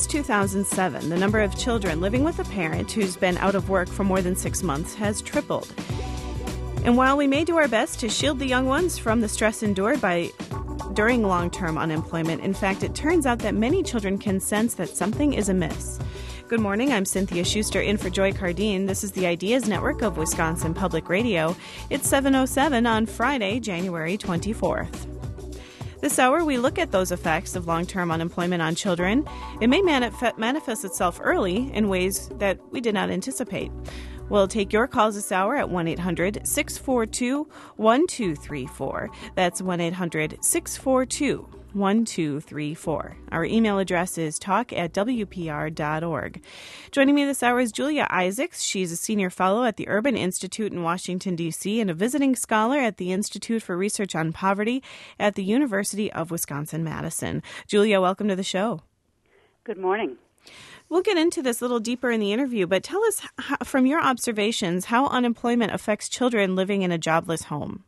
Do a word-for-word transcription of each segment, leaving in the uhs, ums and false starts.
Since two thousand seven, the number of children living with a parent who's been out of work for more than six months has tripled. And while we may do our best to shield the young ones from the stress endured by during long-term unemployment, in fact, it turns out that many children can sense that something is amiss. Good morning, I'm Cynthia Schuster in for Joy Cardine. This is the Ideas Network of Wisconsin Public Radio. It's seven oh seven on Friday, January twenty-fourth. This hour, we look at those effects of long-term unemployment on children. It may manif- manifest itself early in ways that we did not anticipate. We'll take your calls this hour at one eight hundred six four two one two three four. That's one eight hundred six four two one two three four. Our email address is talk at w p r dot org. Joining me this hour is Julia Isaacs. She's a senior fellow at the Urban Institute in Washington, D C, and a visiting scholar at the Institute for Research on Poverty at the University of Wisconsin-Madison. Julia, welcome to the show. Good morning. We'll get into this a little deeper in the interview, but tell us, how, from your observations, how unemployment affects children living in a jobless home.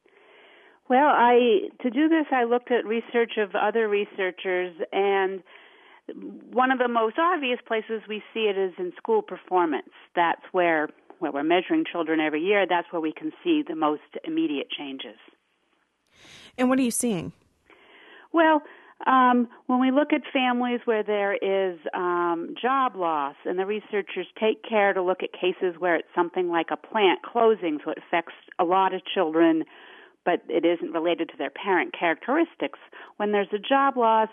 Well, I to do this, I looked at research of other researchers, and one of the most obvious places we see it is in school performance. That's where, where we're measuring children every year. That's where we can see the most immediate changes. And what are you seeing? Well, Um, when we look at families where there is um, job loss, and the researchers take care to look at cases where it's something like a plant closing, so it affects a lot of children, but it isn't related to their parent characteristics. When there's a job loss,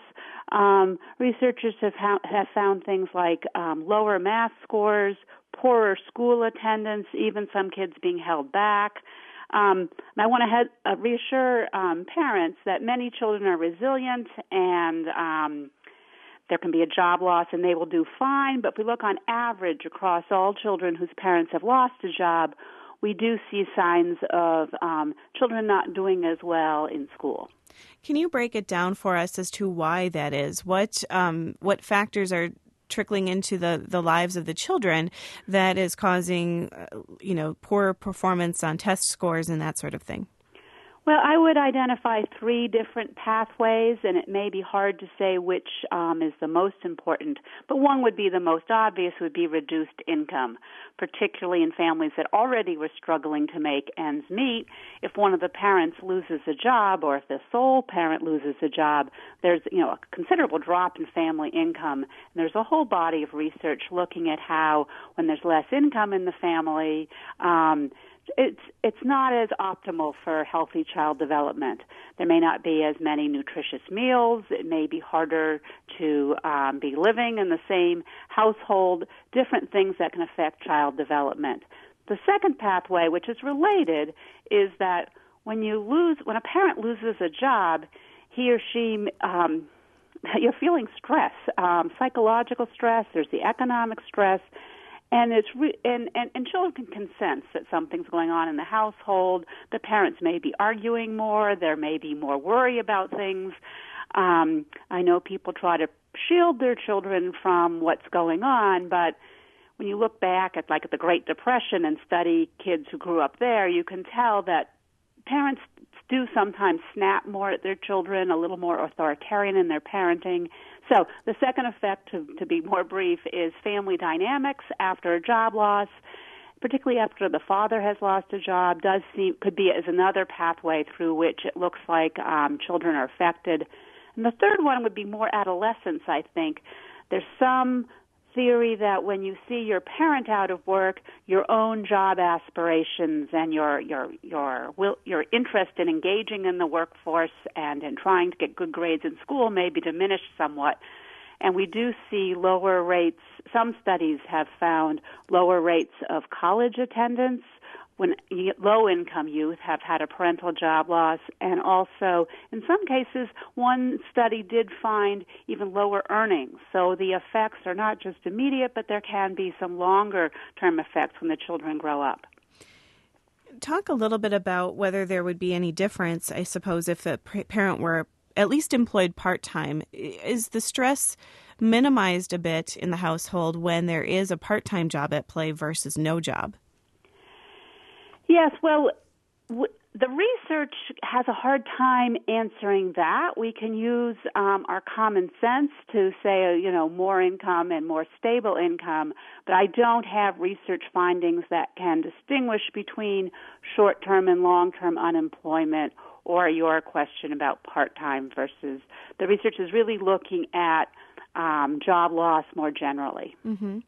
um, researchers have, ha- have found things like um, lower math scores, poorer school attendance, even some kids being held back. Um, and I want to head, uh, reassure um, parents that many children are resilient, and um, there can be a job loss and they will do fine. But if we look on average across all children whose parents have lost a job, we do see signs of um, children not doing as well in school. Can you break it down for us as to why that is? What um, what factors are trickling into the, the lives of the children that is causing, uh, you know, poor performance on test scores and that sort of thing? Well, I would identify three different pathways, and it may be hard to say which um, is the most important, but one would be the most obvious, would be reduced income, particularly in families that already were struggling to make ends meet. If one of the parents loses a job, or if the sole parent loses a job, there's, you know, a considerable drop in family income. And there's a whole body of research looking at how, when there's less income in the family, um, It's it's not as optimal for healthy child development. There may not be as many nutritious meals. It may be harder to um, be living in the same household, different things that can affect child development. The second pathway, which is related, is that when you lose, when a parent loses a job, he or she, um, you're feeling stress, um, psychological stress, there's the economic stress. And it's re- and, and, and children can, can sense that something's going on in the household. The parents may be arguing more. There may be more worry about things. Um, I know people try to shield their children from what's going on, but when you look back at like at the Great Depression and study kids who grew up there, you can tell that parents do sometimes snap more at their children, a little more authoritarian in their parenting. So the second effect, to, to be more brief, is family dynamics after a job loss, particularly after the father has lost a job, does seem could be as another pathway through which it looks like um, children are affected. And the third one would be more adolescence, I think. There's some theory that when you see your parent out of work, your own job aspirations and your your your will, your interest in engaging in the workforce and in trying to get good grades in school may be diminished somewhat. And we do see lower rates. Some studies have found lower rates of college attendance when low-income youth have had a parental job loss, and also, in some cases, one study did find even lower earnings. So the effects are not just immediate, but there can be some longer-term effects when the children grow up. Talk a little bit about whether there would be any difference, I suppose, if a parent were at least employed part-time. Is the stress minimized a bit in the household when there is a part-time job at play versus no job? Yes, well, w- the research has a hard time answering that. We can use um, our common sense to say, uh, you know, more income and more stable income, but I don't have research findings that can distinguish between short-term and long-term unemployment or your question about part-time versus the research is really looking at um, job loss more generally. Mm-hmm.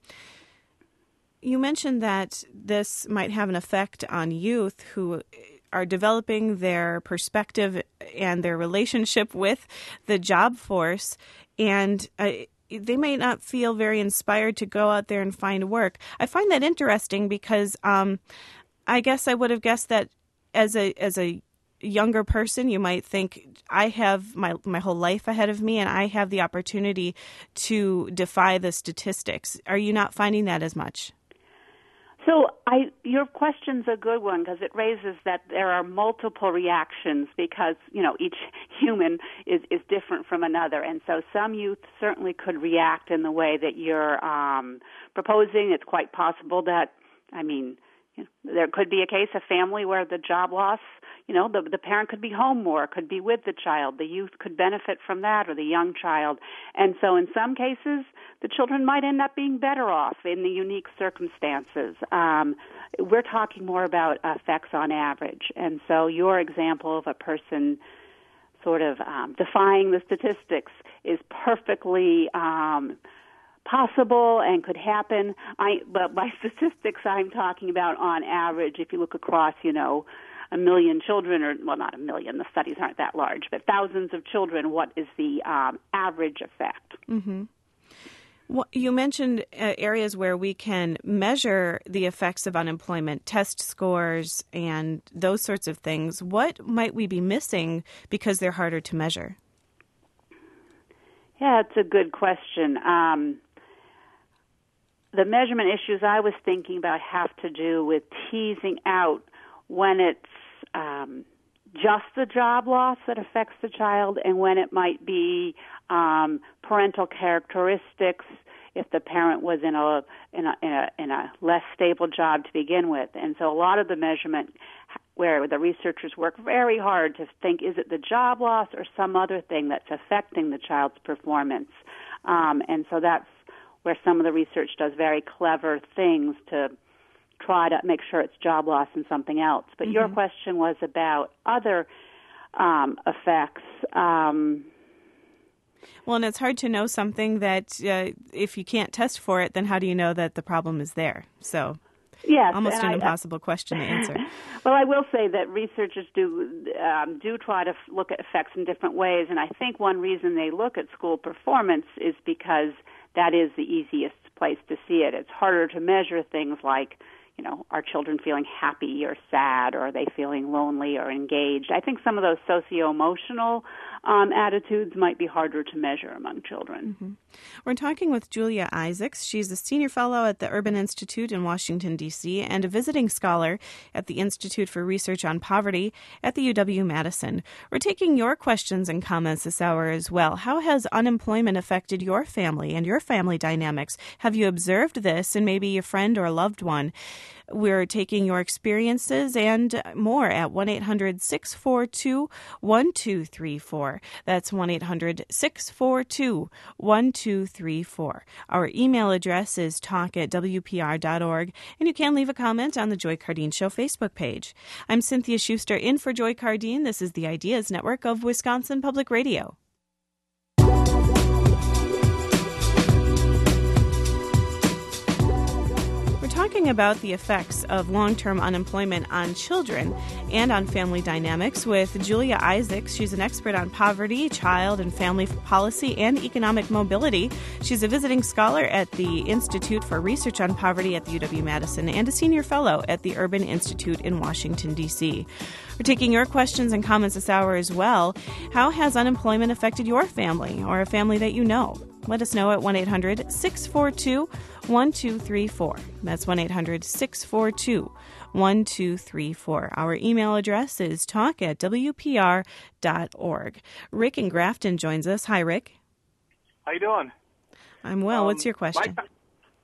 You mentioned that this might have an effect on youth who are developing their perspective and their relationship with the job force, and uh, they may not feel very inspired to go out there and find work. I find that interesting because um, I guess I would have guessed that as a as a younger person, you might think, I have my my whole life ahead of me and I have the opportunity to defy the statistics. Are you not finding that as much? So I, your question's a good one because it raises that there are multiple reactions because, you know, each human is, is different from another. And so some youth certainly could react in the way that you're um, proposing. It's quite possible that, I mean, you know, there could be a case, a family where the job loss, you know, the, the parent could be home more, could be with the child. The youth could benefit from that, or the young child. And so in some cases, the children might end up being better off in the unique circumstances. Um, we're talking more about effects on average. And so your example of a person sort of um, defying the statistics is perfectly um, possible and could happen. I, but by statistics, I'm talking about on average, if you look across, you know, a million children, or, well, not a million, the studies aren't that large, but thousands of children, what is the um, average effect? Mm-hmm. Well, you mentioned uh, areas where we can measure the effects of unemployment, test scores, and those sorts of things. What might we be missing because they're harder to measure? Yeah, it's a good question. Um, the measurement issues I was thinking about have to do with teasing out when it's um, just the job loss that affects the child and when it might be um, parental characteristics if the parent was in a, in a in a in a less stable job to begin with. And so a lot of the measurement where the researchers work very hard to think, is it the job loss or some other thing that's affecting the child's performance? Um, and so that's where some of the research does very clever things to try to make sure it's job loss and something else. But mm-hmm. your question was about other um, effects. Um, well, and it's hard to know something that uh, if you can't test for it, then how do you know that the problem is there? So yes, almost an I, impossible question to answer. Well, I will say that researchers do um, do try to f- look at effects in different ways, and I think one reason they look at school performance is because that is the easiest place to see it. It's harder to measure things like, you know, are children feeling happy or sad, or are they feeling lonely or engaged? I think some of those socio-emotional um, attitudes might be harder to measure among children. Mm-hmm. We're talking with Julia Isaacs. She's a senior fellow at the Urban Institute in Washington, D C, and a visiting scholar at the Institute for Research on Poverty at the U W-Madison. We're taking your questions and comments this hour as well. How has unemployment affected your family and your family dynamics? Have you observed this in maybe a friend or a loved one? We're taking your experiences and more at one eight hundred six four two one two three four. That's one eight hundred six four two one two three four. Our email address is talk at w p r dot org, and you can leave a comment on the Joy Cardeen Show Facebook page. I'm Cynthia Schuster in for Joy Cardeen. This is the Ideas Network of Wisconsin Public Radio. Talking about the effects of long-term unemployment on children and on family dynamics with Julia Isaacs. She's an expert on poverty, child and family policy, and economic mobility. She's a visiting scholar at the Institute for Research on Poverty at the U W-Madison and a senior fellow at the Urban Institute in Washington, D C. We're taking your questions and comments this hour as well. How has unemployment affected your family or a family that you know? Let us know at one eight hundred six four two one two three four. That's one eight hundred six four two one two three four. Our email address is talk at w p r dot org. Rick in Grafton joins us. Hi, Rick. How you doing? I'm well. Um, What's your question? My,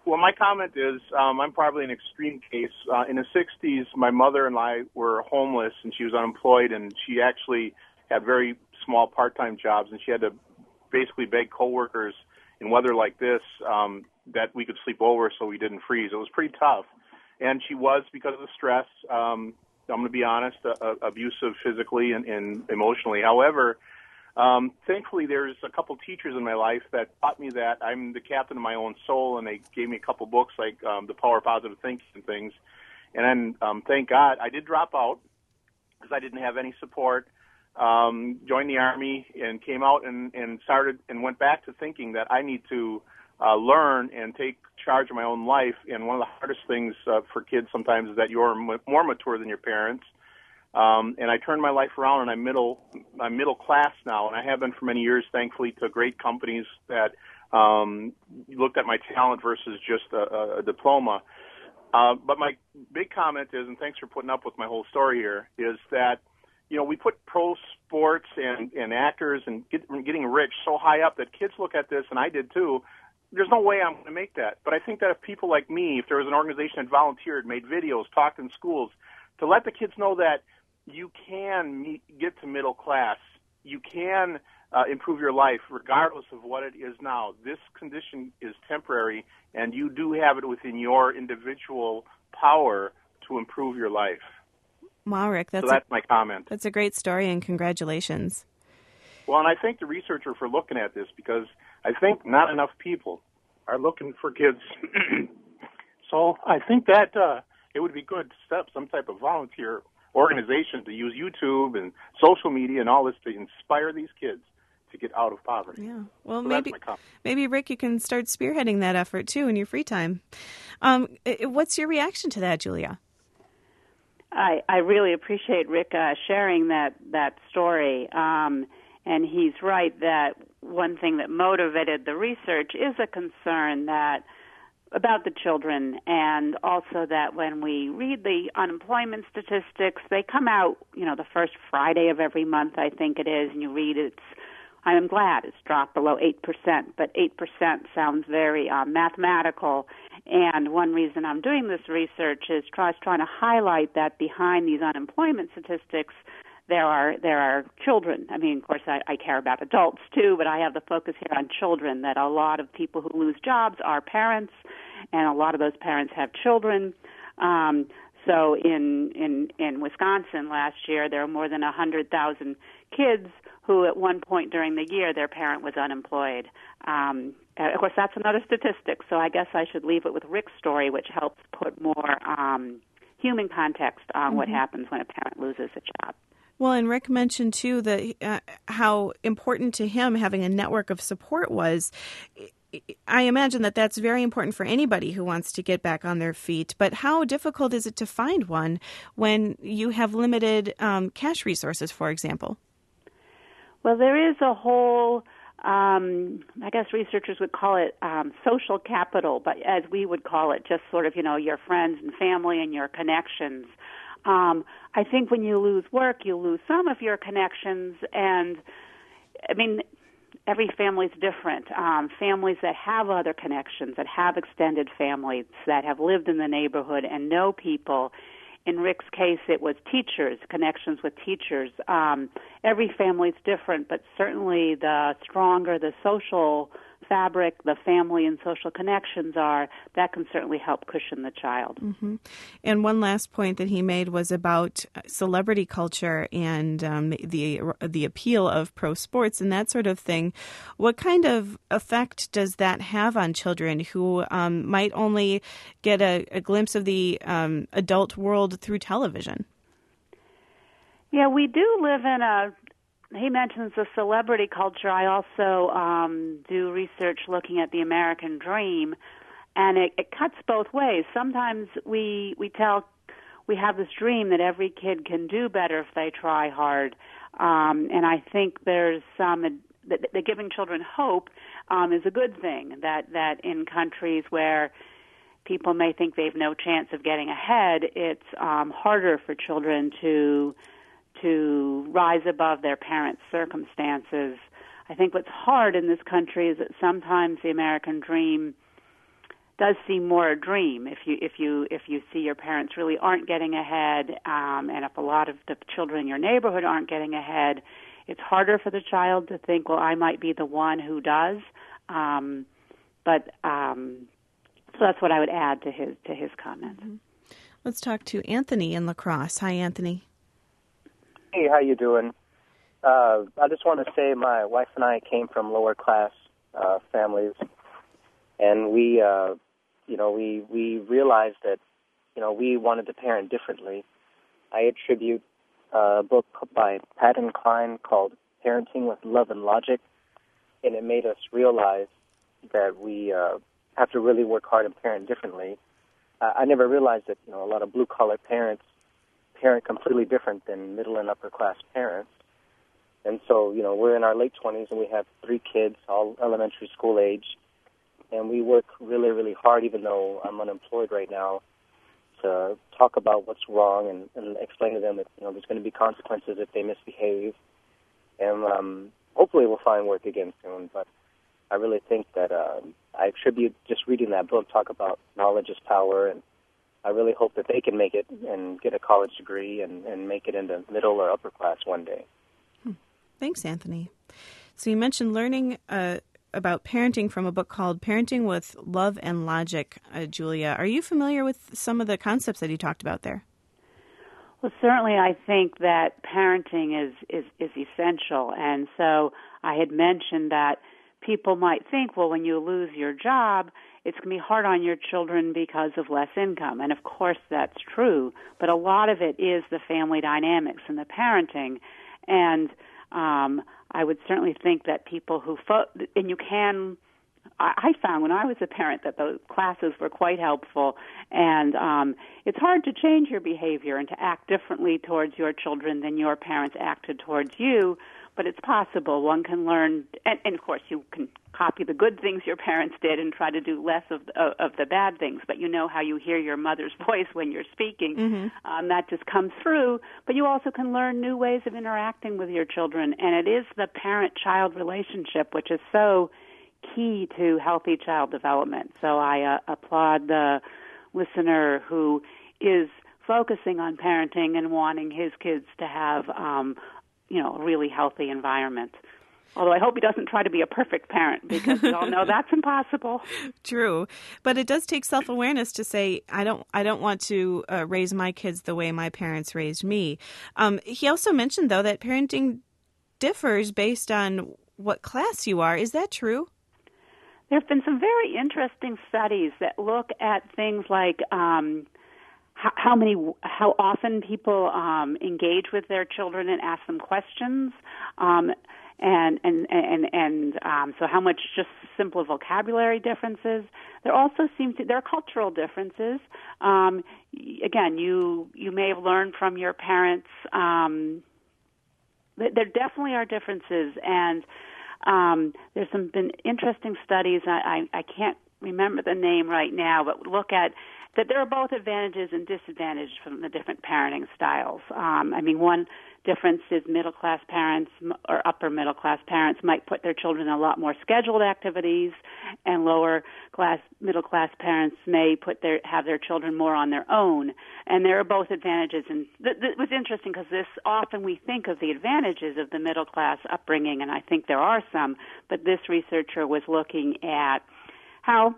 Well, my comment is um, I'm probably an extreme case. Uh, in the sixties, my mother and I were homeless, and she was unemployed, and she actually had very small part-time jobs, and she had to basically beg coworkers in weather like this um, that we could sleep over so we didn't freeze. It was pretty tough. And she was, because of the stress, um, I'm going to be honest, uh, uh, abusive physically and, and emotionally. However, um, thankfully there's a couple teachers in my life that taught me that I'm the captain of my own soul, and they gave me a couple books like um, The Power of Positive Thinking and things. And then, um, thank God, I did drop out because I didn't have any support. Um, joined the Army and came out and, and started and went back to thinking that I need to uh, learn and take charge of my own life. And one of the hardest things uh, for kids sometimes is that you're m- more mature than your parents. Um, and I turned my life around, and I'm middle, I'm middle class now, and I have been for many years, thankfully, to great companies that um, looked at my talent versus just a, a diploma. Uh, but my big comment is, and thanks for putting up with my whole story here, is that you know, we put pro sports and, and actors and get, getting rich so high up that kids look at this, and I did too. There's no way I'm going to make that. But I think that if people like me, if there was an organization that volunteered, made videos, talked in schools, to let the kids know that you can meet, get to middle class, you can uh, improve your life regardless of what it is now. This condition is temporary, and you do have it within your individual power to improve your life. Wow, Rick, that's, so that's a, my comment. That's a great story, and congratulations. Well, and I thank the researcher for looking at this, because I think not enough people are looking for kids. So I think that uh, it would be good to set up some type of volunteer organization to use YouTube and social media and all this to inspire these kids to get out of poverty. Yeah. Well, so maybe, maybe, Rick, you can start spearheading that effort, too, in your free time. Um, what's your reaction to that, Julia? I, I really appreciate Rick uh, sharing that, that story. Um, and he's right that one thing that motivated the research is a concern that about the children, and also that when we read the unemployment statistics, they come out, you know, the first Friday of every month, I think it is, and you read it's, I'm glad it's dropped below eight percent, but eight percent sounds very uh, mathematical. And one reason I'm doing this research is try, trying to highlight that behind these unemployment statistics, there are there are children. I mean, of course, I, I care about adults too, but I have the focus here on children, that a lot of people who lose jobs are parents, and a lot of those parents have children. Um, so in, in, in Wisconsin last year, there were more than one hundred thousand kids who at one point during the year their parent was unemployed. Um, of course, that's another statistic, so I guess I should leave it with Rick's story, which helps put more um, human context on mm-hmm. what happens when a parent loses a job. Well, and Rick mentioned, too, that uh, how important to him having a network of support was. I imagine that that's very important for anybody who wants to get back on their feet. But how difficult is it to find one when you have limited um, cash resources, for example? Well, there is a whole, um, I guess researchers would call it um, social capital, but as we would call it, just sort of, you know, your friends and family and your connections. Um, I think when you lose work, you lose some of your connections, and, I mean, every family's different. Um, families that have other connections, that have extended families, that have lived in the neighborhood and know people. In Rick's case, it was teachers, connections with teachers. Um, every family's different, but certainly the stronger the social fabric, the family and social connections are, that can certainly help cushion the child. Mm-hmm. And one last point that he made was about celebrity culture and um, the the appeal of pro sports and that sort of thing. What kind of effect does that have on children who um, might only get a, a glimpse of the um, adult world through television? Yeah, we do live in a He mentions the celebrity culture. I also um, do research looking at the American dream, and it, it cuts both ways. Sometimes we we tell we have this dream that every kid can do better if they try hard, um, and I think there's some that, that giving children hope um, is a good thing. That that in countries where people may think they've no chance of getting ahead, it's um, harder for children to to rise above their parents' circumstances. I think what's hard in this country is that sometimes the American dream does seem more a dream if you if you if you see your parents really aren't getting ahead, um, and if a lot of the children in your neighborhood aren't getting ahead, it's harder for the child to think, well, I might be the one who does. Um, but um, so that's what I would add to his to his comments. Mm-hmm. Let's talk to Anthony in La Crosse. Hi, Anthony. Hey, how you doing? Uh, I just want to say my wife and I came from lower class uh, families, and we, uh, you know, we we realized that, you know, we wanted to parent differently. I attribute a book by Pat and Klein called "Parenting with Love and Logic," and it made us realize that we uh, have to really work hard and parent differently. Uh, I never realized that, you know, a lot of blue-collar parents parent completely different than middle and upper-class parents. And so, you know, we're in our late twenties, and we have three kids, all elementary school age, and we work really, really hard, even though I'm unemployed right now, to talk about what's wrong and, and explain to them that, you know, there's going to be consequences if they misbehave. And um, hopefully we'll find work again soon, but I really think that uh, I attribute just reading that book, talk about knowledge is power, and I really hope that they can make it and get a college degree and, and make it into middle or upper class one day. Hmm. Thanks, Anthony. So you mentioned learning uh, about parenting from a book called Parenting with Love and Logic, uh, Julia. Are you familiar with some of the concepts that he talked about there? Well, certainly I think that parenting is, is, is essential. And so I had mentioned that people might think, well, when you lose your job, it's going to be hard on your children because of less income. And, of course, that's true. But a lot of it is the family dynamics and the parenting. And um, I would certainly think that people who fo- – and you can – I found when I was a parent that those classes were quite helpful. And um, it's hard to change your behavior and to act differently towards your children than your parents acted towards you. But it's possible. One can learn, and, and of course you can copy the good things your parents did and try to do less of, of, of the bad things, but you know how you hear your mother's voice when you're speaking. Mm-hmm. Um, that just comes through. But you also can learn new ways of interacting with your children, and it is the parent-child relationship which is so key to healthy child development. So I uh, applaud the listener who is focusing on parenting and wanting his kids to have um, you know, a really healthy environment. Although I hope he doesn't try to be a perfect parent, because we all know that's impossible. True. But it does take self-awareness to say, I don't I don't want to uh, raise my kids the way my parents raised me. Um, he also mentioned, though, that parenting differs based on what class you are. Is that true? There have been some very interesting studies that look at things like um, how, how many, how often people um, engage with their children and ask them questions, um, and and and and um, so how much just simple vocabulary differences. There also seems to there are cultural differences. Um, again, you you may have learned from your parents. Um, there definitely are differences, and um, there's some been interesting studies. I, I I can't remember the name right now, but look at that there are both advantages and disadvantages from the different parenting styles. Um, I mean, one difference is middle-class parents or upper-middle-class parents might put their children in a lot more scheduled activities, and lower-class, middle-class parents may put their have their children more on their own. And there are both advantages. And th- th- it was interesting because this often we think of the advantages of the middle-class upbringing, and I think there are some, but this researcher was looking at how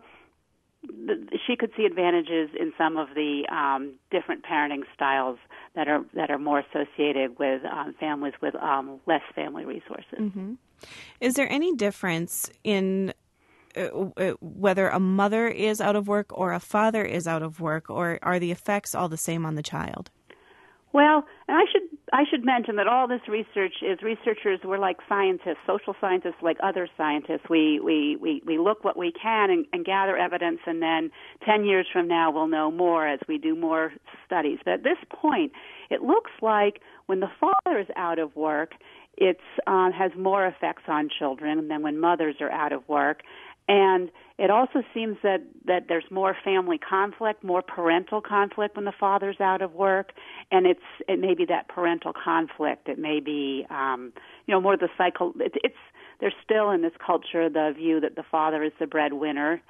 she could see advantages in some of the um, different parenting styles that are that are more associated with um, families with um, less family resources. Mm-hmm. Is there any difference in uh, uh, whether a mother is out of work or a father is out of work, or are the effects all the same on the child? Well, and I should I should mention that all this research is researchers, we're like scientists, social scientists like other scientists. We we, we, we look what we can and, and gather evidence, and then ten years from now we'll know more as we do more studies. But at this point, it looks like when the father is out of work, it uh, has more effects on children than when mothers are out of work. And it also seems that, that there's more family conflict, more parental conflict when the father's out of work, and it's it may be that parental conflict. It may be um, you know more the cycle. It, it's there's still in this culture the view that the father is the breadwinner.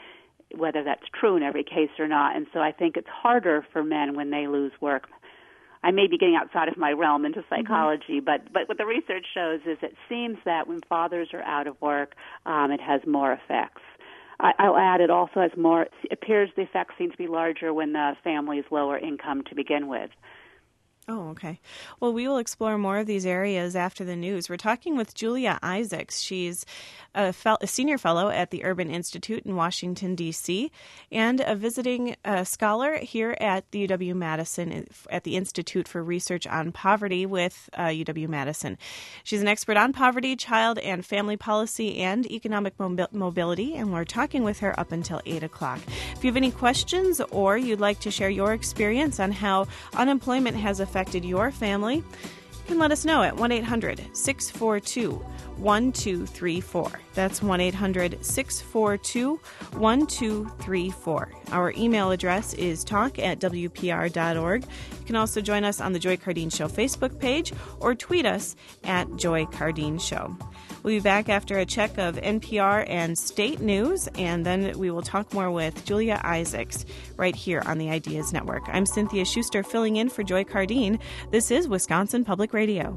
whether that's true in every case or not. And so I think it's harder for men when they lose work. I may be getting outside of my realm into psychology, mm-hmm. but, but what the research shows is it seems that when fathers are out of work, um, it has more effects. I, I'll add it also has more, it appears the effects seem to be larger when the family is lower income to begin with. Oh, okay. Well, we will explore more of these areas after the news. We're talking with Julia Isaacs. She's a, fel- a senior fellow at the Urban Institute in Washington, D C, and a visiting uh, scholar here at the U W-Madison at the Institute for Research on Poverty with uh, U W-Madison. She's an expert on poverty, child and family policy, and economic mobi- mobility, and we're talking with her up until eight o'clock. If you have any questions or you'd like to share your experience on how unemployment has affected your family, you can let us know at one eight hundred six four two one two three four. That's one eight hundred six four two one two three four. Our email address is talk at w p r dot org. You can also join us on the Joy Cardine Show Facebook page or tweet us at Joy Cardine Show. We'll be back after a check of N P R and state news, and then we will talk more with Julia Isaacs right here on the Ideas Network. I'm Cynthia Schuster filling in for Joy Cardine. This is Wisconsin Public Radio.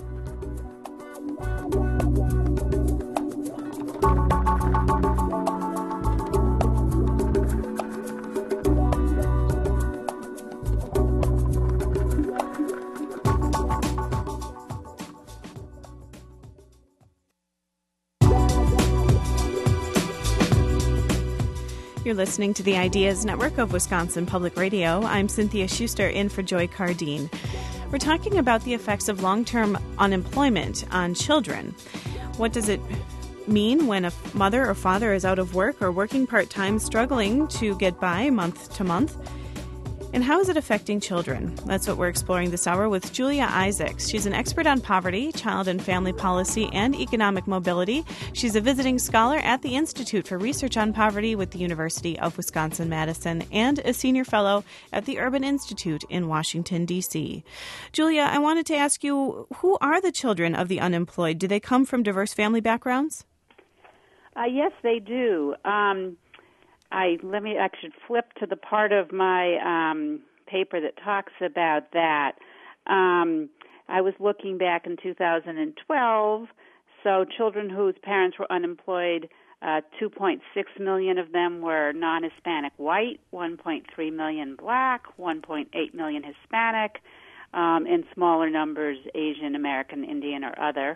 You're listening to the Ideas Network of Wisconsin Public Radio. I'm Cynthia Schuster in for Joy Cardine. We're talking about the effects of long-term unemployment on children. What does it mean when a mother or father is out of work or working part-time, struggling to get by month to month? And how is it affecting children? That's what we're exploring this hour with Julia Isaacs. She's an expert on poverty, child and family policy, and economic mobility. She's a visiting scholar at the Institute for Research on Poverty with the University of Wisconsin-Madison and a senior fellow at the Urban Institute in Washington, D C. Julia, I wanted to ask you, who are the children of the unemployed? Do they come from diverse family backgrounds? Uh, yes, they do. Um I let me actually flip to the part of my um, paper that talks about that. Um, I was looking back in two thousand twelve, so children whose parents were unemployed, uh, two point six million of them were non-Hispanic white, one point three million black, one point eight million Hispanic, um, and smaller numbers Asian, American, Indian, or other.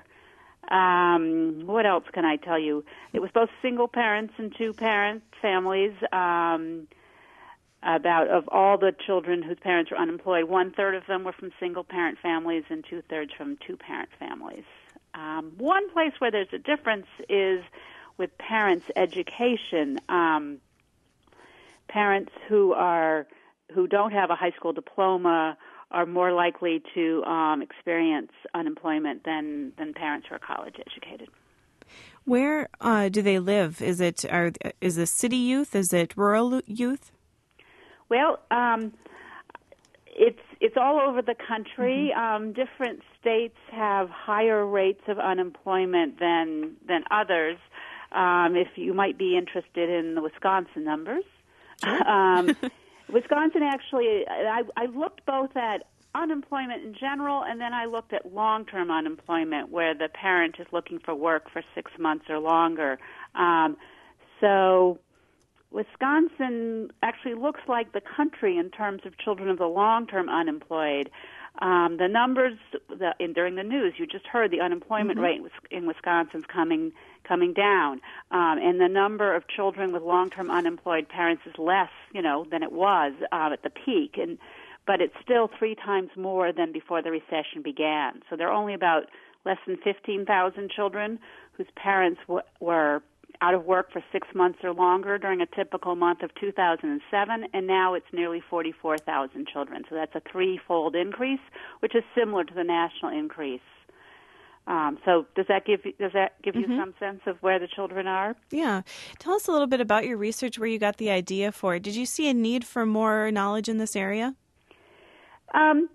Um, what else can I tell you? It was both single parents and two-parent families. Um, about of all the children whose parents were unemployed, one-third of them were from single-parent families and two-thirds from two-parent families. Um, one place where there's a difference is with parents' education. Um, parents who are who don't have a high school diploma are more likely to um, experience unemployment than, than parents who are college educated. Where uh, do they live? Is it are, is it city youth? Is it rural youth? Well, um, it's it's all over the country. Mm-hmm. Um, different states have higher rates of unemployment than than others. Um, if you might be interested in the Wisconsin numbers. Sure. um, Wisconsin actually, I, I looked both at unemployment in general, and then I looked at long-term unemployment, where the parent is looking for work for six months or longer. Um, so Wisconsin actually looks like the country in terms of children of the long-term unemployed. Um, the numbers the, in, during the news, you just heard the unemployment mm-hmm. rate in Wisconsin is coming coming down, um, and the number of children with long-term unemployed parents is less, you know, than it was uh, at the peak, and but it's still three times more than before the recession began. So there are only about less than fifteen thousand children whose parents w- were out of work for six months or longer during a typical month of two thousand seven, and now it's nearly forty-four thousand children. So that's a threefold increase, which is similar to the national increase. Um, so does that give does that give mm-hmm. you some sense of where the children are? Yeah. Tell us a little bit about your research, where you got the idea for it. Did you see a need for more knowledge in this area? Um,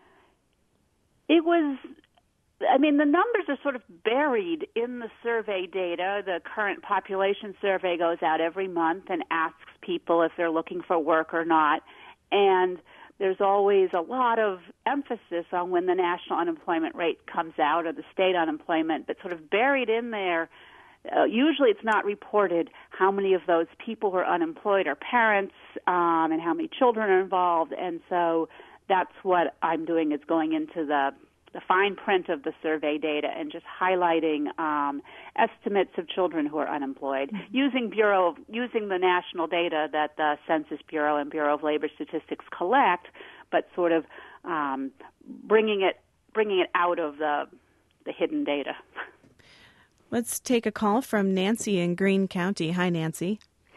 it was, I mean, the numbers are sort of buried in the survey data. The current population survey goes out every month and asks people if they're looking for work or not. And there's always a lot of emphasis on when the national unemployment rate comes out or the state unemployment, but sort of buried in there, uh, usually it's not reported how many of those people who are unemployed are parents um, and how many children are involved. And so that's what I'm doing, is going into the the fine print of the survey data and just highlighting um, estimates of children who are unemployed, mm-hmm. using Bureau, using the national data that the Census Bureau and Bureau of Labor Statistics collect, but sort of um, bringing it bringing it out of the the hidden data. Let's take a call from Nancy in Greene County. Hi, Nancy.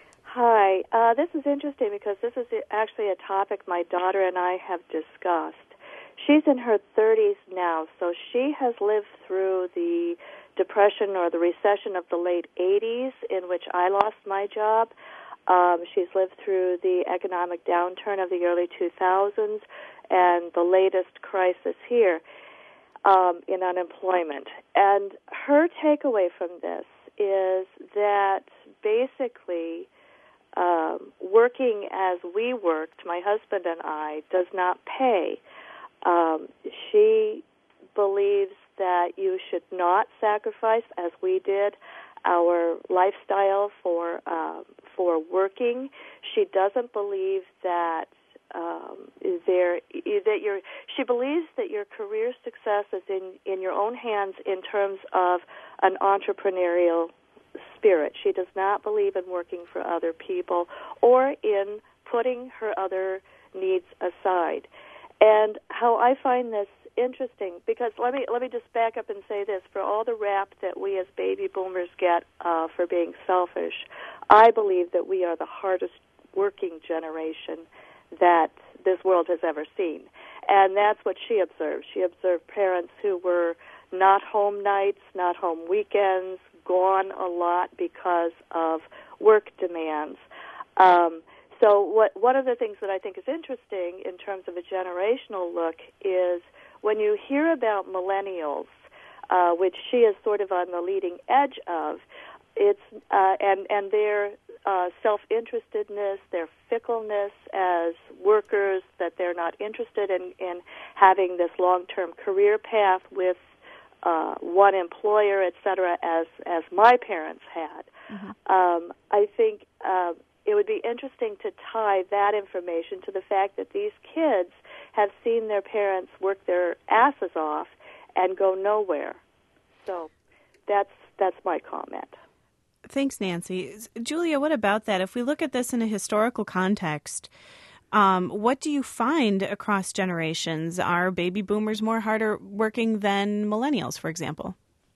Hi. Uh, this is interesting because this is actually a topic my daughter and I have discussed. She's in her thirties now, so she has lived through the Depression or the recession of the late eighties, in which I lost my job. Um, she's lived through the economic downturn of the early two thousands and the latest crisis here um, in unemployment. And her takeaway from this is that basically um, working as we worked, my husband and I, does not pay. Um, she believes that you should not sacrifice, as we did, our lifestyle for uh, for working. She doesn't believe that um, there that your she believes that your career success is in, in your own hands in terms of an entrepreneurial spirit. She does not believe in working for other people or in putting her other needs aside. And how I find this interesting, because let me let me just back up and say this: for all the rap that we as baby boomers get uh, for being selfish, I believe that we are the hardest working generation that this world has ever seen. And that's what she observed. She observed parents who were not home nights, not home weekends, gone a lot because of work demands. Um, So what, one of the things that I think is interesting in terms of a generational look is when you hear about millennials, uh, which she is sort of on the leading edge of, it's uh, and and their uh, self-interestedness, their fickleness as workers, that they're not interested in, in having this long-term career path with uh, one employer, et cetera, as as my parents had. Mm-hmm. Um, I think. Uh, It would be interesting to tie that information to the fact that these kids have seen their parents work their asses off and go nowhere. So that's that's my comment. Thanks, Nancy. Julia, what about that? If we look at this in a historical context, um, what do you find across generations? Are baby boomers more harder working than millennials, for example?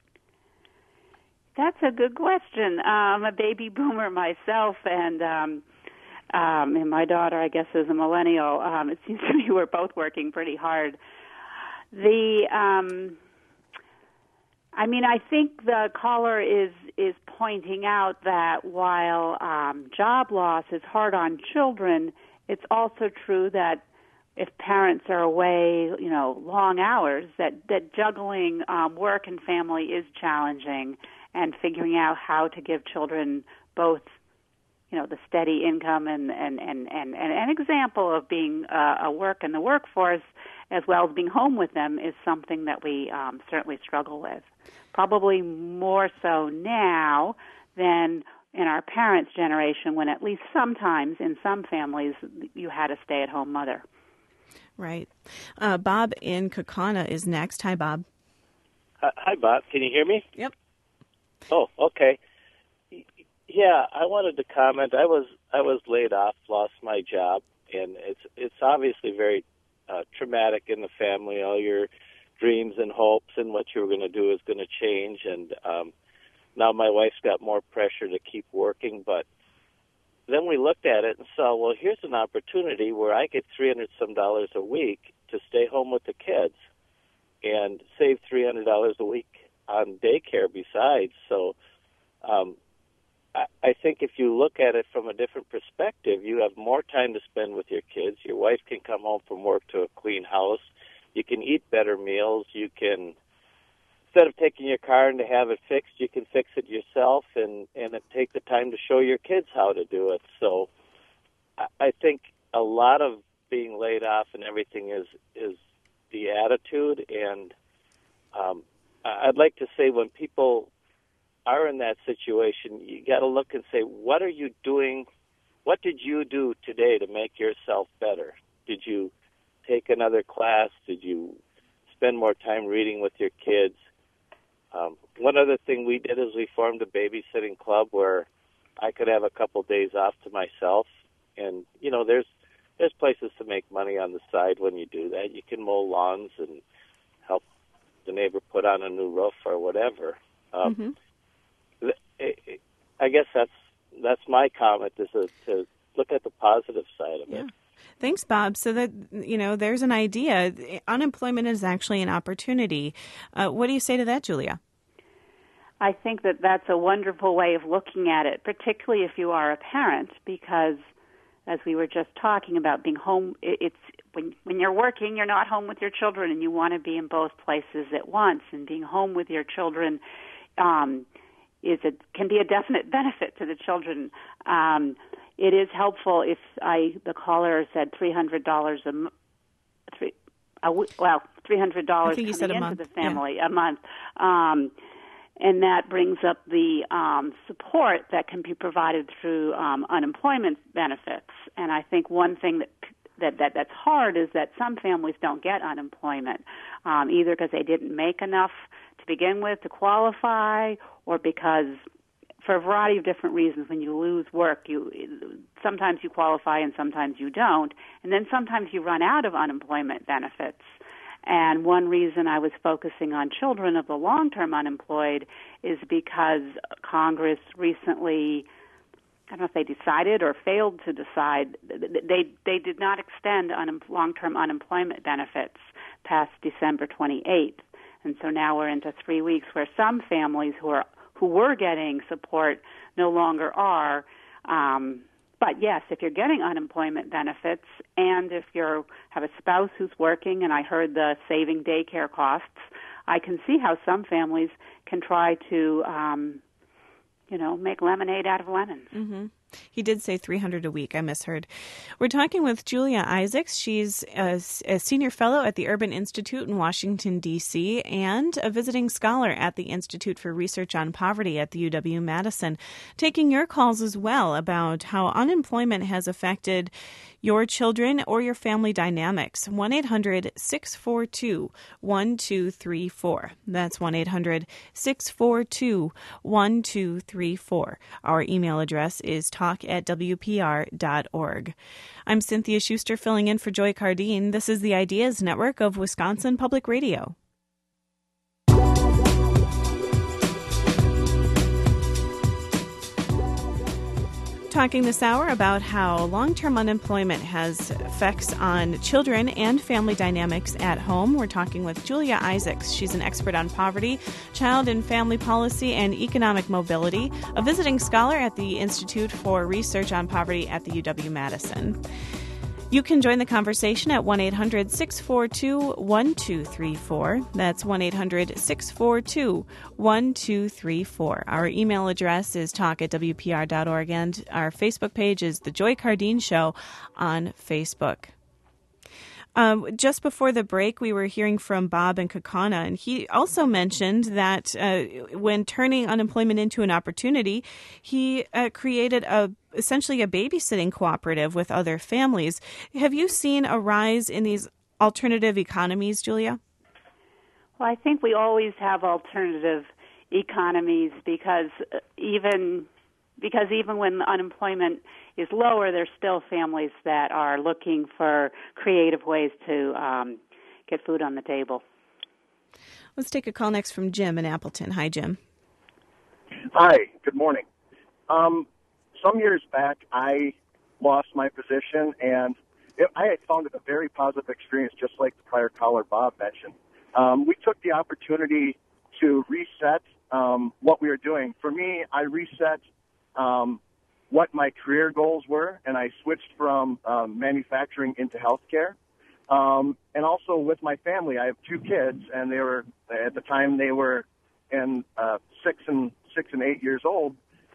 That's a good question. I'm a baby boomer myself, and um, um, and my daughter, I guess, is a millennial. Um, it seems to me we're both working pretty hard. The, um, I mean, I think the caller is is pointing out that while um, job loss is hard on children, it's also true that if parents are away, you know, long hours, that that juggling um, work and family is challenging. And figuring out how to give children both, you know, the steady income and and, and, and, and an example of being uh, a work in the workforce as well as being home with them is something that we um, certainly struggle with. Probably more so now than in our parents' generation, when at least sometimes in some families you had a stay-at-home mother. Right. Uh, Bob in Kaukauna is next. Hi, Bob. Uh, hi, Bob. Can you hear me? Yep. Oh, okay. Yeah, I wanted to comment. I was I was laid off, lost my job, and it's it's obviously very uh, traumatic in the family. All your dreams and hopes and what you were going to do is going to change, and um, now my wife's got more pressure to keep working. But then we looked at it and saw, well, here's an opportunity where I get three hundred some dollars a week to stay home with the kids and save three hundred dollars a week on daycare besides. So um, I, I think if you look at it from a different perspective, you have more time to spend with your kids. Your wife can come home from work to a clean house. You can eat better meals. You can, instead of taking your car and to have it fixed, you can fix it yourself and, and take the time to show your kids how to do it. So I think a lot of being laid off and everything is is the attitude. And um, I'd like to say when people are in that situation, you got to look and say, what are you doing? What did you do today to make yourself better? Did you take another class? Did you spend more time reading with your kids? Um, one other thing we did is we formed a babysitting club where I could have a couple days off to myself. And, you know, there's there's places to make money on the side when you do that. You can mow lawns and help the neighbor put on a new roof or whatever. Um, mm-hmm. I guess that's that's my comment, is to, to look at the positive side of yeah. it. Thanks, Bob. So that, you know, there's an idea. Unemployment is actually an opportunity. Uh, what do you say to that, Julia? I think that that's a wonderful way of looking at it, particularly if you are a parent, because as we were just talking about being home, it's when when you're working, you're not home with your children, and you want to be in both places at once. And being home with your children um, is a, can be a definite benefit to the children. Um, it is helpful if I the caller said three hundred dollars a month. Three, a, well, three hundred dollars coming said a into month. the family yeah. a month. Um, And that brings up the um, support that can be provided through um, unemployment benefits. And I think one thing that, that, that that's hard is that some families don't get unemployment, um, either because they didn't make enough to begin with to qualify, or because for a variety of different reasons, when you lose work, you sometimes you qualify and sometimes you don't, and then sometimes you run out of unemployment benefits. And one reason I was focusing on children of the long-term unemployed is because Congress recently, I don't know if they decided or failed to decide, they they did not extend un- long-term unemployment benefits past December twenty-eighth. And so now we're into three weeks where some families who are who were getting support no longer are. Um, But yes, if you're getting unemployment benefits, and if you have a spouse who's working, and I heard the saving daycare costs, I can see how some families can try to, um, you know, make lemonade out of lemons. Mm-hmm. He did say three hundred a week. I misheard. We're talking with Julia Isaacs. She's a, a senior fellow at the Urban Institute in Washington, D C, and a visiting scholar at the Institute for Research on Poverty at the U W Madison, taking your calls as well about how unemployment has affected your children or your family dynamics. one eight hundred six four two one two three four. That's one eight hundred six four two one two three four. Our email address is talk at w p r dot org. I'm Cynthia Schuster filling in for Joy Cardine. This is the Ideas Network of Wisconsin Public Radio. Talking this hour about how long-term unemployment has effects on children and family dynamics at home. We're talking with Julia Isaacs. She's an expert on poverty, child and family policy, and economic mobility, a visiting scholar at the Institute for Research on Poverty at the U W Madison. You can join the conversation at one eight hundred six four two one two three four. That's one eight hundred six four two one two three four. Our email address is talk at w p r dot org, and our Facebook page is The Joy Cardine Show on Facebook. Um, just before the break, we were hearing from Bob in Kaukauna, and he also mentioned that uh, when turning unemployment into an opportunity, he uh, created a essentially a babysitting cooperative with other families. Have you seen a rise in these alternative economies, Julia? Well, I think we always have alternative economies because even because even when unemployment is lower, there's still families that are looking for creative ways to um, get food on the table. Let's take a call next from Jim in Appleton. Hi, Jim. Hi, good morning. Um, some years back, I lost my position, and it, I had found it a very positive experience, just like the prior caller Bob mentioned. Um, we took the opportunity to reset um, what we were doing. For me, I reset um, what my career goals were, and I switched from um, manufacturing into healthcare. Um, and also with my family, I have two kids, and they were, at the time, they were in uh, six and six and eight years old.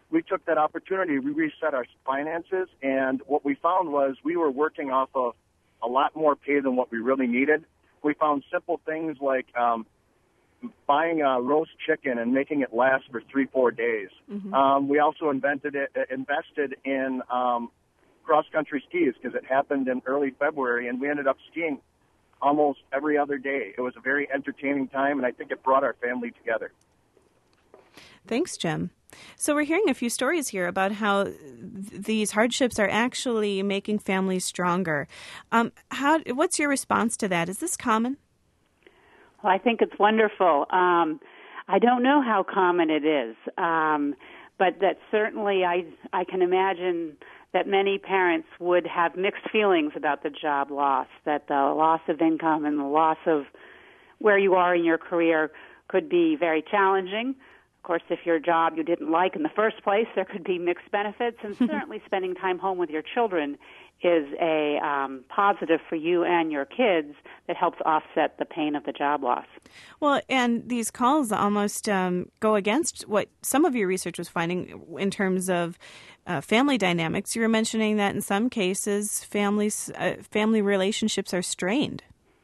we took that opportunity, we reset our finances, and what we found was we were working off of a lot more pay than what we really needed. We found simple things like um, buying a roast chicken and making it last for three, four days. Mm-hmm. Um, we also invented it, invested in um, cross-country skis because it happened in early February, and we ended up skiing almost every other day. It was a very entertaining time, and I think it brought our family together. Thanks, Jim. So we're hearing a few stories here about how th- these hardships are actually making families stronger. Um, how? What's your response to that? Is this common? Well, I think it's wonderful. Um, I don't know how common it is, um, but that certainly I I can imagine that many parents would have mixed feelings about the job loss, that the loss of income and the loss of where you are in your career could be very challenging. Of course, if your job you didn't like in the first place, there could be mixed benefits, and certainly spending time home with your children is a um, positive for you and your kids that helps offset the pain of the job loss. Well, and these calls almost um, go against what some of your research was finding in terms of uh, family dynamics. You were mentioning that in some cases, families, uh, family relationships are strained.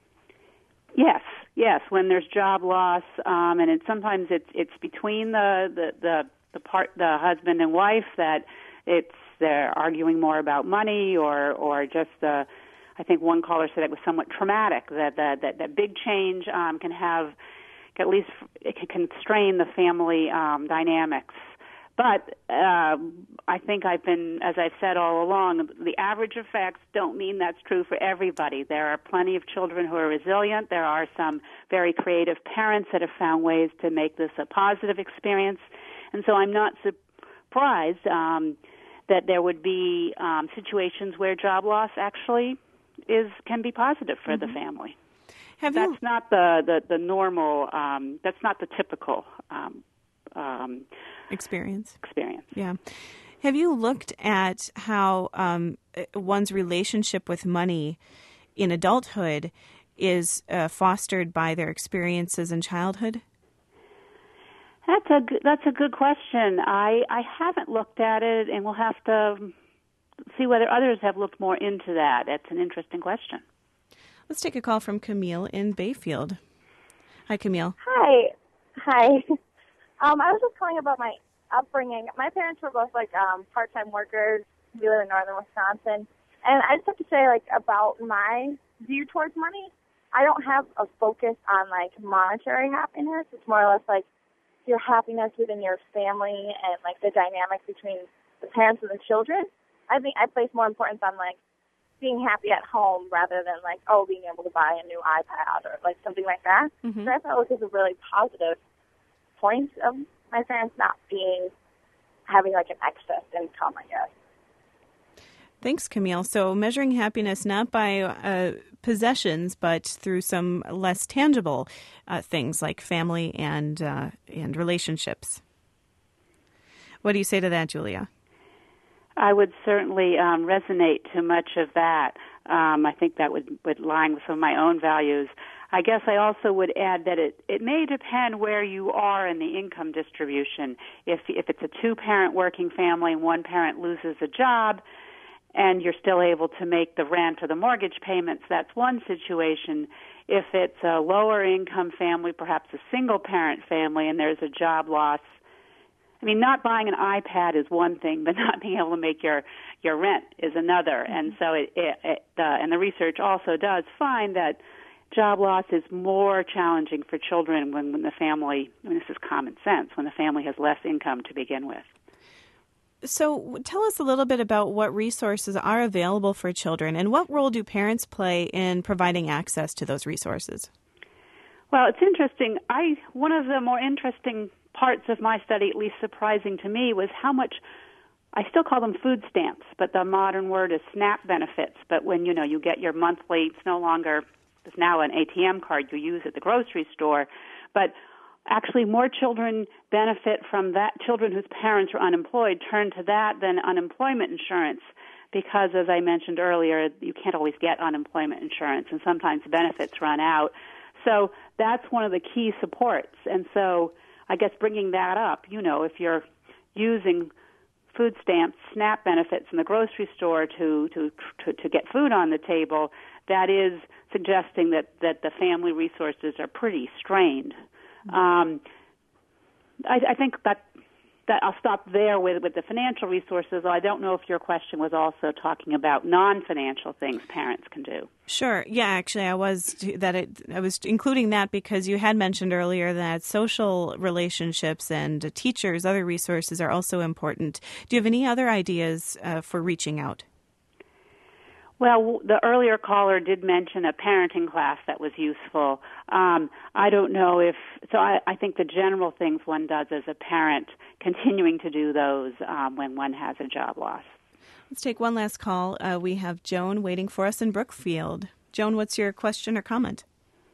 Yes, yes. When there's job loss, um, and it, sometimes it's it's between the the the, the part the husband and wife that it's they're arguing more about money, or or just the. I think one caller said it was somewhat traumatic. That that that, that big change um, can have at least it can constrain the family um, dynamics. But uh, I think I've been, as I've said all along, the average effects don't mean that's true for everybody. There are plenty of children who are resilient. There are some very creative parents that have found ways to make this a positive experience. And so I'm not surprised um, that there would be um, situations where job loss actually is can be positive for mm-hmm. the family. Have that's you... not the, the, the normal, um, that's not the typical um, um Experience. Experience. Yeah. Have you looked at how um, one's relationship with money in adulthood is uh, fostered by their experiences in childhood? That's a good, that's a good question. I, I haven't looked at it, and we'll have to see whether others have looked more into that. That's an interesting question. Let's take a call from Camille in Bayfield. Hi, Camille. Hi. Hi. Um, I was just calling about my upbringing. My parents were both, like, um, part-time workers. We live in northern Wisconsin. And I just have to say, like, about my view towards money, I don't have a focus on, like, monetary happiness. It's more or less, like, your happiness within your family and, like, the dynamic between the parents and the children. I think I place more importance on, like, being happy at home rather than, like, oh, being able to buy a new iPad or, like, something like that. Mm-hmm. So I thought it was a really positive point of my parents not being, having like an excess income, I guess. Thanks, Camille. So measuring happiness not by uh, possessions, but through some less tangible uh, things like family and uh, and relationships. What do you say to that, Julia? I would certainly um, resonate to much of that. Um, I think that would, would line with some of my own values. I guess I also would add that it, it may depend where you are in the income distribution. If if it's a two-parent working family and one parent loses a job and you're still able to make the rent or the mortgage payments, that's one situation. If it's a lower income family, perhaps a single-parent family, and there's a job loss, I mean, not buying an iPad is one thing, but not being able to make your, your rent is another. Mm-hmm. And so it, it, it uh, and the research also does find that job loss is more challenging for children when, when the family, I mean, this is common sense, when the family has less income to begin with. So tell us a little bit about what resources are available for children and what role do parents play in providing access to those resources? Well, it's interesting. I one of the more interesting parts of my study, at least surprising to me, was how much, I still call them food stamps, but the modern word is SNAP benefits. But when, you know, you get your monthly, it's no longer, it's now an A T M card you use at the grocery store, but actually more children benefit from that, children whose parents are unemployed turn to that than unemployment insurance because, as I mentioned earlier, you can't always get unemployment insurance, and sometimes benefits run out. So that's one of the key supports. And so I guess bringing that up, you know, if you're using food stamps, SNAP benefits in the grocery store to, to to to get food on the table, that is suggesting that, that the family resources are pretty strained. Mm-hmm. Um, I, I think that that I'll stop there with with the financial resources. I don't know if your question was also talking about non-financial things parents can do. Sure. Yeah, actually, I was that it, I was including that because you had mentioned earlier that social relationships and teachers, other resources are also important. Do you have any other ideas uh, for reaching out? Well, the earlier caller did mention a parenting class that was useful. Um, I don't know if, so I, I think the general things one does as a parent, continuing to do those um, when one has a job loss. Let's take one last call. Uh, we have Joan waiting for us in Brookfield. Joan, what's your question or comment?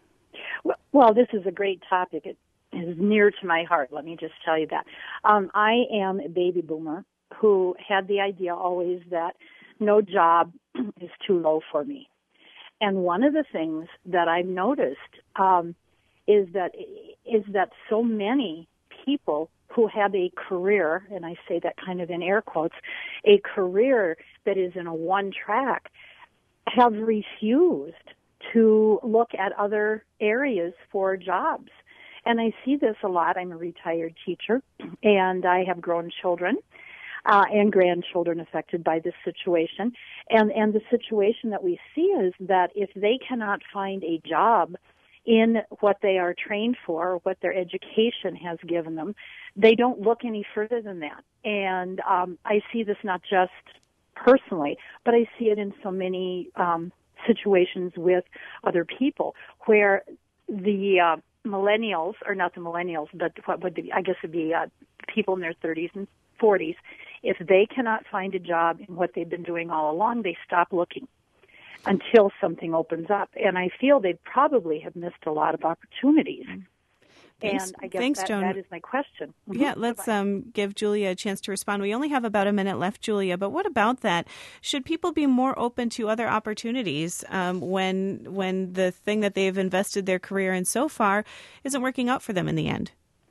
Well, this is a great topic. It is near to my heart, let me just tell you that. Um, I am a baby boomer who had the idea always that no job is too low for me. And one of the things that I've noticed um, is that is that so many people who have a career, and I say that kind of in air quotes, a career that is in a one track, have refused to look at other areas for jobs. And I see this a lot. I'm a retired teacher, and I have grown children. Uh, and grandchildren affected by this situation. And, and the situation that we see is that if they cannot find a job in what they are trained for, what their education has given them, they don't look any further than that. And um, I see this not just personally, but I see it in so many um, situations with other people where the uh, millennials, or not the millennials, but what would be, I guess it would be uh, people in their thirties and forties, if they cannot find a job in what they've been doing all along, they stop looking until something opens up. And I feel they probably have missed a lot of opportunities. Thanks, and I guess thanks, that, Joan. that is my question. Mm-hmm. Yeah, let's um, give Julia a chance to respond. We only have about a minute left, Julia, but what about that? Should people be more open to other opportunities um, when when the thing that they've invested their career in so far isn't working out for them in the end?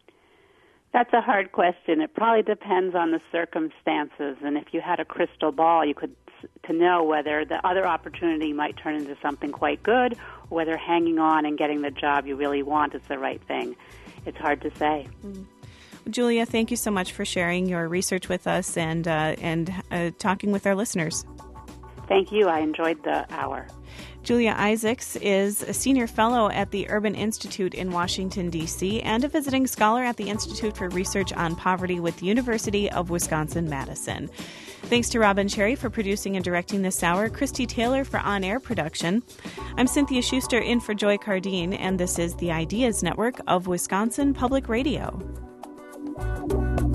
That's a hard question. It probably depends on the circumstances, and if you had a crystal ball, you could to know whether the other opportunity might turn into something quite good, or whether hanging on and getting the job you really want is the right thing. It's hard to say. Mm-hmm. Julia, thank you so much for sharing your research with us and uh, and uh, talking with our listeners. Thank you. I enjoyed the hour. Julia Isaacs is a senior fellow at the Urban Institute in Washington, D C, and a visiting scholar at the Institute for Research on Poverty with the University of Wisconsin-Madison. Thanks to Robin Cherry for producing and directing this hour, Christy Taylor for on-air production. I'm Cynthia Schuster in for Joy Cardine, and this is the Ideas Network of Wisconsin Public Radio.